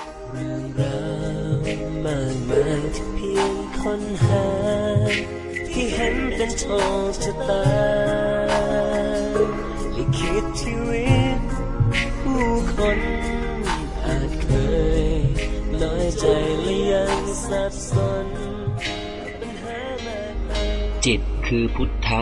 เรื่องราวมากมายที่เพียงค้นหาที่เห็นเป็นโชคชะตาลิขิตชีวิตผู้คนอาจเคยน้อยใจและยังสับสนปัญหามากมายจิตคือพุทธะ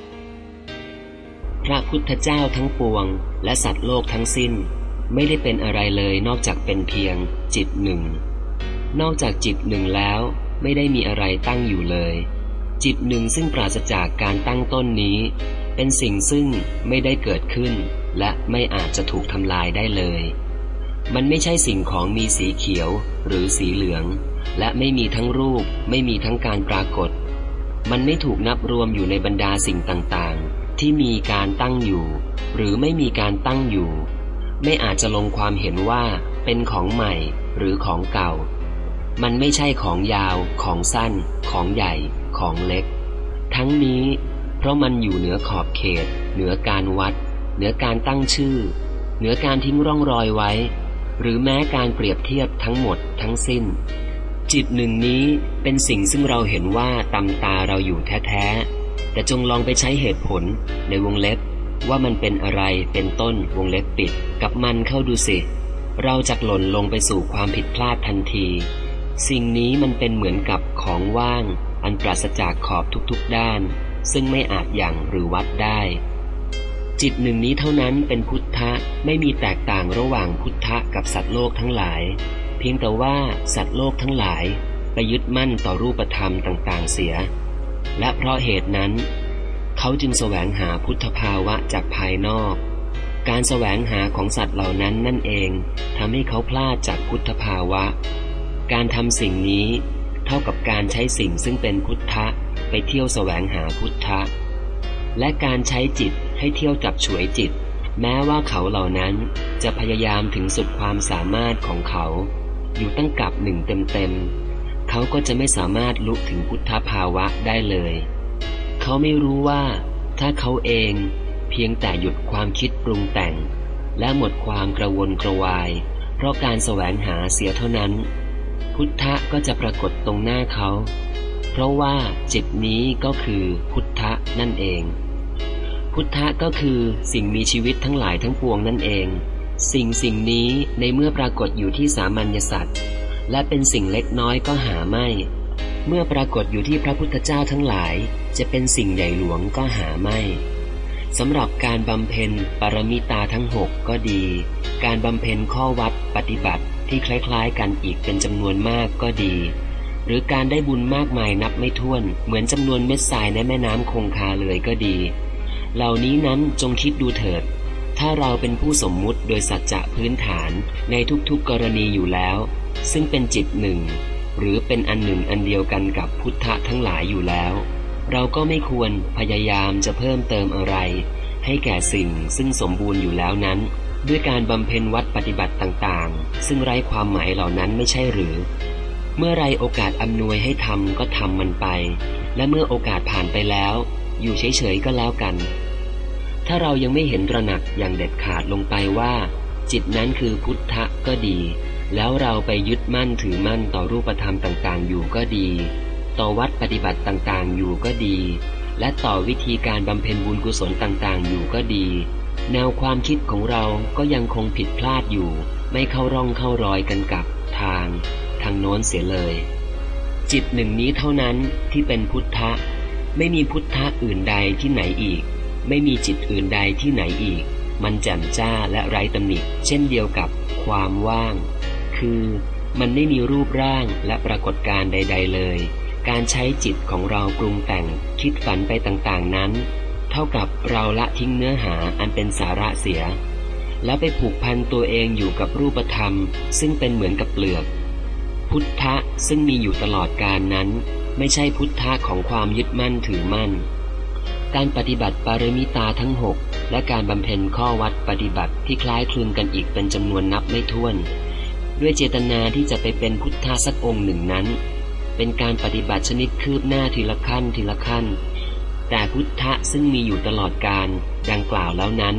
พระพุทธเจ้าทั้งปวงและสัตว์โลกทั้งสิ้นไม่ได้เป็นอะไรเลยนอกจากเป็นเพียงจิตหนึ่งนอกจากจิตหนึ่งแล้วไม่ได้มีอะไรตั้งอยู่เลยจิตหนึ่งซึ่งปราศจากการตั้งต้นนี้เป็นสิ่งซึ่งไม่ได้เกิดขึ้นและไม่อาจจะถูกทำลายได้เลยมันไม่ใช่สิ่งของมีสีเขียวหรือสีเหลืองและไม่มีทั้งรูปไม่มีทั้งการปรากฏมันไม่ถูกนับรวมอยู่ในบรรดาสิ่งต่างๆที่มีการตั้งอยู่หรือไม่มีการตั้งอยู่ไม่อาจจะลงความเห็นว่าเป็นของใหม่หรือของเก่ามันไม่ใช่ของยาวของสั้นของใหญ่ของเล็กทั้งนี้เพราะมันอยู่เหนือขอบเขตเหนือการวัดเหนือการตั้งชื่อเหนือการทิ้งร่องรอยไว้หรือแม้การเปรียบเทียบทั้งหมดทั้งสิ้นจิตหนึ่งนี้เป็นสิ่งซึ่งเราเห็นว่าตำตาเราอยู่แท้ๆแต่จงลองไปใช้เหตุผลในวงเล็บว่ามันเป็นอะไรเป็นต้นวงเล็บปิดกับมันเข้าดูสิเราจะหล่นลงไปสู่ความผิดพลาดทันทีสิ่งนี้มันเป็นเหมือนกับของว่างอันปราศจากขอบทุกๆด้านซึ่งไม่อาจหยั่งหรือวัดได้จิตหนึ่งนี้เท่านั้นเป็นพุทธะไม่มีแตกต่างระหว่างพุทธะกับสัตว์โลกทั้งหลายเพียงแต่ว่าสัตว์โลกทั้งหลายไปยึดมั่นต่อรูปธรรมต่างๆเสียและเพราะเหตุนั้นเขาจึงแสวงหาพุทธภาวะจากภายนอกการแสวงหาของสัตว์เหล่านั้นนั่นเองทำให้เขาพลาดจากพุทธภาวะการทำสิ่งนี้เท่ากับการใช้สิ่งซึ่งเป็นพุทธะไปเที่ยวแสวงหาพุทธะและการใช้จิตให้เที่ยวจับฉวยจิตแม้ว่าเขาเหล่านั้นจะพยายามถึงสุดความสามารถของเขาอยู่ตั้งกับหนึ่งเต็มๆเขาก็จะไม่สามารถลุถึงพุทธภาวะได้เลยเขาไม่รู้ว่าถ้าเขาเองเพียงแต่หยุดความคิดปรุงแต่งและหมดความกระวนกระวายเพราะการแสวงหาเสียเท่านั้นพุทธะก็จะปรากฏตรงหน้าเขาเพราะว่าจิตนี้ก็คือพุทธะนั่นเองพุทธะก็คือสิ่งมีชีวิตทั้งหลายทั้งปวงนั่นเองสิ่งนี้ในเมื่อปรากฏอยู่ที่สามัญญสัตว์และเป็นสิ่งเล็กน้อยก็หาไม่เมื่อปรากฏอยู่ที่พระพุทธเจ้าทั้งหลายจะเป็นสิ่งใหญ่หลวงก็หาไม่สำหรับการบำเพ็ญปรมิตาทั้ง6ก็ดีการบำเพ็ญข้อวัดปฏิบัติที่คล้ายๆกันอีกเป็นจำนวนมากก็ดีหรือการได้บุญมากมายนับไม่ถ้วนเหมือนจำนวนเม็ดทรายในแม่น้ำคงคาเลยก็ดีเหล่านี้นั้นจงคิดดูเถิดถ้าเราเป็นผู้สมมุติโดยสัจจะพื้นฐานในทุกๆกรณีอยู่แล้วซึ่งเป็นจิตหนึ่งหรือเป็นอันหนึ่งอันเดียวกันกับพุทธะทั้งหลายอยู่แล้วเราก็ไม่ควรพยายามจะเพิ่มเติมอะไรให้แก่สิ่งซึ่งสมบูรณ์อยู่แล้วนั้นด้วยการบำเพ็ญวัดปฏิบัติต่างๆซึ่งไร้ความหมายเหล่านั้นไม่ใช่หรือเมื่อไรโอกาสอำนวยให้ทำก็ทำมันไปและเมื่อโอกาสผ่านไปแล้วอยู่เฉยๆก็แล้วกันถ้าเรายังไม่เห็นตระหนักอย่างเด็ดขาดลงไปว่าจิตนั้นคือพุทธะก็ดีแล้วเราไปยึดมั่นถือมั่นต่อรูปธรรมต่างๆอยู่ก็ดีต่อวัดปฏิบัติต่างๆอยู่ก็ดีและต่อวิธีการบำเพ็ญบุญกุศลต่างๆอยู่ก็ดีแนวความคิดของเราก็ยังคงผิดพลาดอยู่ไม่เข้าร่องเข้ารอยกันกับทางโน้นเสียเลยจิตหนึ่งนี้เท่านั้นที่เป็นพุทธะไม่มีพุทธะอื่นใดที่ไหนอีกไม่มีจิตอื่นใดที่ไหนอีกมันแจ่มจ้าและไร้ตำหนิเช่นเดียวกับความว่างคือมันไม่มีรูปร่างและปรากฏการณ์ใดๆเลยการใช้จิตของเราปรุงแต่งคิดฝันไปต่างๆนั้นเท่ากับเราละทิ้งเนื้อหาอันเป็นสาระเสียแล้วไปผูกพันตัวเองอยู่กับรูปธรรมซึ่งเป็นเหมือนกับเปลือกพุทธะซึ่งมีอยู่ตลอดกาลนั้นไม่ใช่พุทธะของความยึดมั่นถือมั่นการปฏิบัติปารมิตาทั้ง6และการบำเพ็ญข้อวัดปฏิบัติที่คล้ายคลึงกันอีกเป็นจำนวนนับไม่ถ้วนด้วยเจตนาที่จะไปเป็นพุทธะสักองค์หนึ่งนั้นเป็นการปฏิบัติชนิดคืบหน้าทีละขั้นทีละขั้นแต่พุทธะซึ่งมีอยู่ตลอดกาลดังกล่าวแล้วนั้น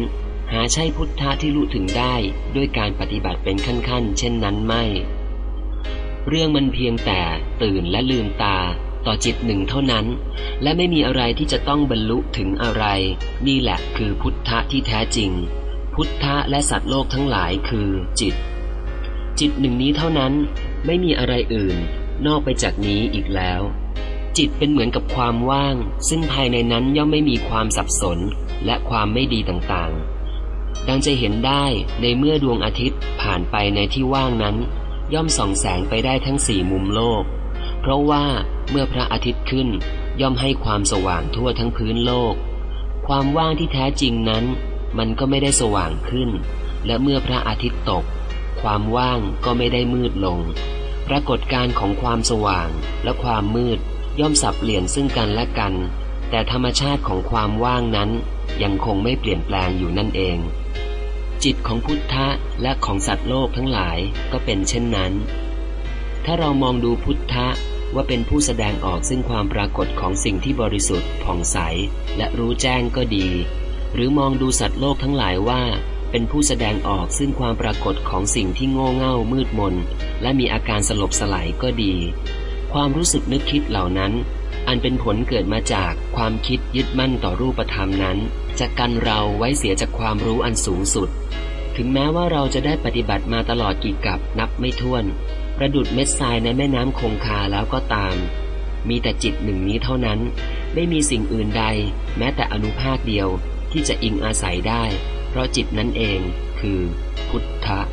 หาใช่พุทธะที่รู้ถึงได้ด้วยการปฏิบัติเป็นขั้นๆเช่นนั้นไม่เรื่องมันเพียงแต่ตื่นและลืมตาต่อจิตหนึ่งเท่านั้นและไม่มีอะไรที่จะต้องบรรลุถึงอะไรนี่แหละคือพุทธะที่แท้จริงพุทธะและสัตว์โลกทั้งหลายคือจิตหนึ่งนี้เท่านั้นไม่มีอะไรอื่นนอกไปจากนี้อีกแล้วจิตเป็นเหมือนกับความว่างซึ่งภายในนั้นย่อมไม่มีความสับสนและความไม่ดีต่างๆดังจะเห็นได้ในเมื่อดวงอาทิตย์ผ่านไปในที่ว่างนั้นย่อมส่องแสงไปได้ทั้งสี่มุมโลกเพราะว่าเมื่อพระอาทิตย์ขึ้นย่อมให้ความสว่างทั่วทั้งพื้นโลกความว่างที่แท้จริงนั้นมันก็ไม่ได้สว่างขึ้นและเมื่อพระอาทิตย์ตกความว่างก็ไม่ได้มืดลงปรากฏการณ์ของความสว่างและความมืดย่อมสับเปลี่ยนซึ่งกันและกันแต่ธรรมชาติของความว่างนั้นยังคงไม่เปลี่ยนแปลงอยู่นั่นเองจิตของพุทธะและของสัตว์โลกทั้งหลายก็เป็นเช่นนั้นถ้าเรามองดูพุทธะว่าเป็นผู้แสดงออกซึ่งความปรากฏของสิ่งที่บริสุทธิ์ผ่องใสและรู้แจ้งก็ดีหรือมองดูสัตว์โลกทั้งหลายว่าเป็นผู้แสดงออกซึ่งความปรากฏของสิ่งที่โง่เง่ามืดมนและมีอาการสลบสลายก็ดีความรู้สึกนึกคิดเหล่านั้นอันเป็นผลเกิดมาจากความคิดยึดมั่นต่อรูปธรรมนั้นจะกันเราไว้เสียจากความรู้อันสูงสุดถึงแม้ว่าเราจะได้ปฏิบัติมาตลอดกี่กับนับไม่ถ้วนประดุจเม็ดทรายในแม่น้ำคงคาแล้วก็ตามมีแต่จิตหนึ่งนี้เท่านั้นไม่มีสิ่งอื่นใดแม้แต่อนุภาคเดียวที่จะอิงอาศัยได้เพราะจิตนั้นเองคือพุทธะ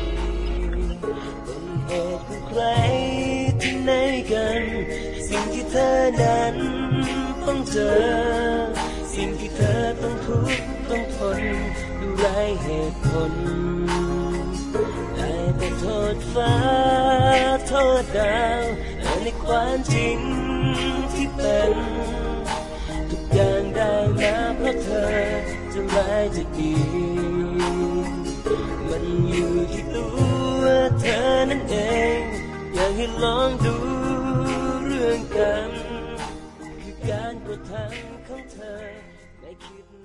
ใครที่ไหนกันสิ่งที่เธอนั้นต้องเจอสิ่งที่เธอต้องทุกข์ต้องทนดูไรเหตุผลได้แต่โทษฟ้าโทษดาวในความจริงที่เป็นทุกอย่างได้มาเพราะเธอจะร้ายจะดีมันอยู่ที่ตัวเธอนั่นเองอยากให้ลองดูเรื่องกันคือการกระทำของเธอในคิด